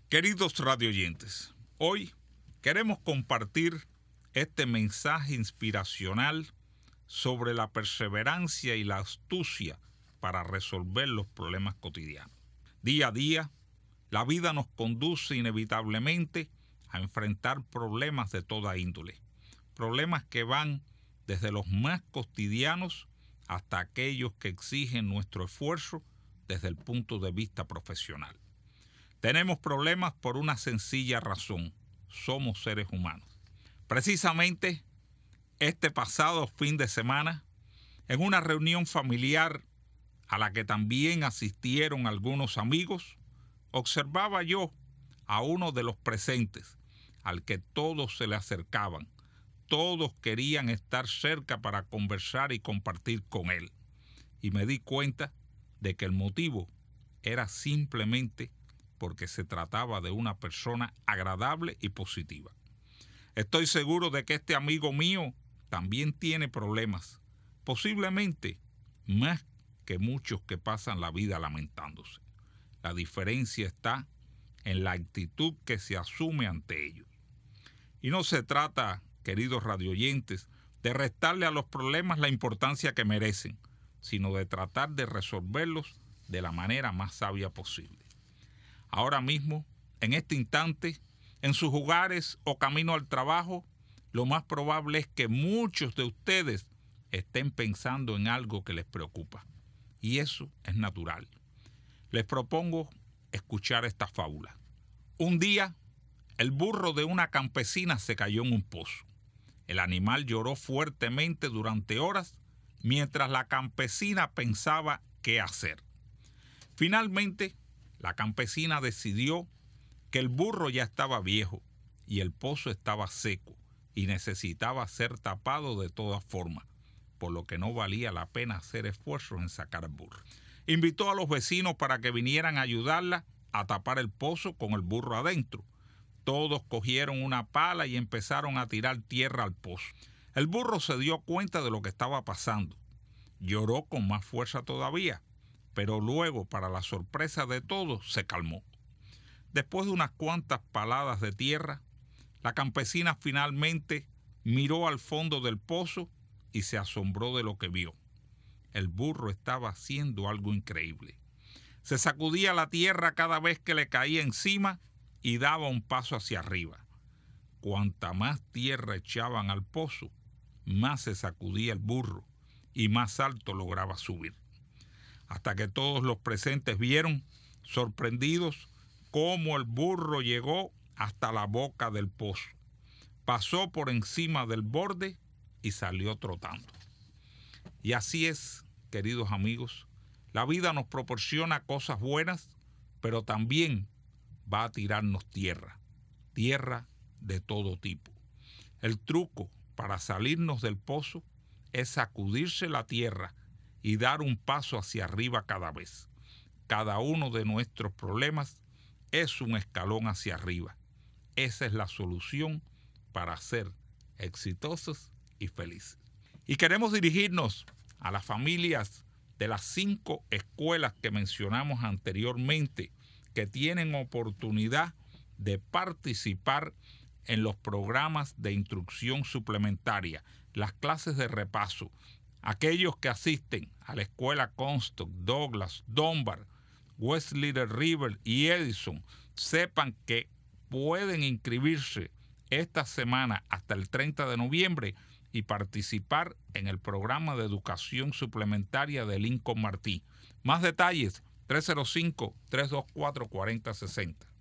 Queridos radioyentes, hoy queremos compartir este mensaje inspiracional sobre la perseverancia y la astucia para resolver los problemas cotidianos. Día a día, la vida nos conduce inevitablemente a enfrentar problemas de toda índole, problemas que van desde los más cotidianos hasta aquellos que exigen nuestro esfuerzo desde el punto de vista profesional. Tenemos problemas por una sencilla razón: somos seres humanos. Precisamente este pasado fin de semana, en una reunión familiar a la que también asistieron algunos amigos, observaba yo a uno de los presentes, al que todos se le acercaban. Todos querían estar cerca para conversar y compartir con él. Y me di cuenta de que el motivo era simplemente porque se trataba de una persona agradable y positiva. Estoy seguro de que este amigo mío también tiene problemas, posiblemente más que muchos que pasan la vida lamentándose. La diferencia está en la actitud que se asume ante ellos. Y no se trata, queridos radioyentes, de restarle a los problemas la importancia que merecen, sino de tratar de resolverlos de la manera más sabia posible. Ahora mismo, en este instante, en sus hogares o camino al trabajo, lo más probable es que muchos de ustedes estén pensando en algo que les preocupa. Y eso es natural. Les propongo escuchar esta fábula. Un día, el burro de una campesina se cayó en un pozo. El animal lloró fuertemente durante horas mientras la campesina pensaba qué hacer. Finalmente, la campesina decidió que el burro ya estaba viejo y el pozo estaba seco y necesitaba ser tapado de todas formas, por lo que no valía la pena hacer esfuerzos en sacar al burro. Invitó a los vecinos para que vinieran a ayudarla a tapar el pozo con el burro adentro. Todos cogieron una pala y empezaron a tirar tierra al pozo. El burro se dio cuenta de lo que estaba pasando. Lloró con más fuerza todavía, pero luego, para la sorpresa de todos, se calmó. Después de unas cuantas paladas de tierra, la campesina finalmente miró al fondo del pozo y se asombró de lo que vio. El burro estaba haciendo algo increíble. Se sacudía la tierra cada vez que le caía encima y daba un paso hacia arriba. Cuanta más tierra echaban al pozo, más se sacudía el burro y más alto lograba subir. Hasta que todos los presentes vieron, sorprendidos, cómo el burro llegó hasta la boca del pozo, pasó por encima del borde y salió trotando. Y así es, queridos amigos, la vida nos proporciona cosas buenas, pero también va a tirarnos tierra de todo tipo. El truco para salirnos del pozo es sacudirse la tierra y dar un paso hacia arriba cada vez. Cada uno de nuestros problemas es un escalón hacia arriba. Esa es la solución para ser exitosos y felices. Y queremos dirigirnos a las familias de las 5 escuelas que mencionamos anteriormente, que tienen oportunidad de participar en los programas de instrucción suplementaria, las clases de repaso. Aquellos que asisten a la escuela Comstock, Douglas, Dunbar, West Little River y Edison, sepan que pueden inscribirse esta semana hasta el 30 de noviembre y participar en el programa de educación suplementaria de Lincoln Martí. Más detalles, 305-324-4060.